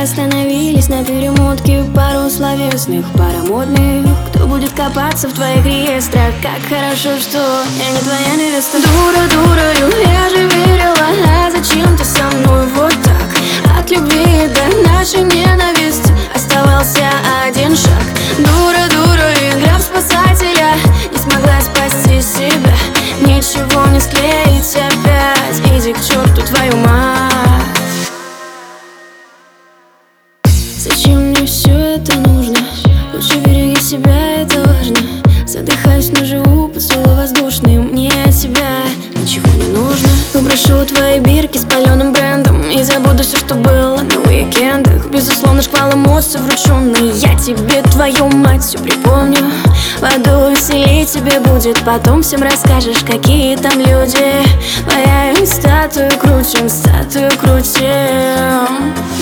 остановились на перемотке пару словесных, пара модных. Кто будет копаться в твоих реестрах? Как хорошо, что я не твоя невеста. Дура, дурою, я же верила. А зачем ты со мной вот так? От любви до нашей ненависти оставался один шаг. Дура, дура, игра в спасателя. Не смогла спасти себя. Ничего не склеить опять. Иди к черту, твою мать. Зачем мне все это нужно? Лучше береги себя, это важно. Задыхаюсь, но живу, поцелуй воздушный. Мне от тебя ничего не нужно. Выброшу твои бирки с паленым брендом и забуду все, что было на уикендах. Безусловно, шквал эмоций врученный. Я тебе, твою мать, все припомню. В аду веселей тебе будет. Потом всем расскажешь, какие там люди. Моя статую крутим, статую крутим.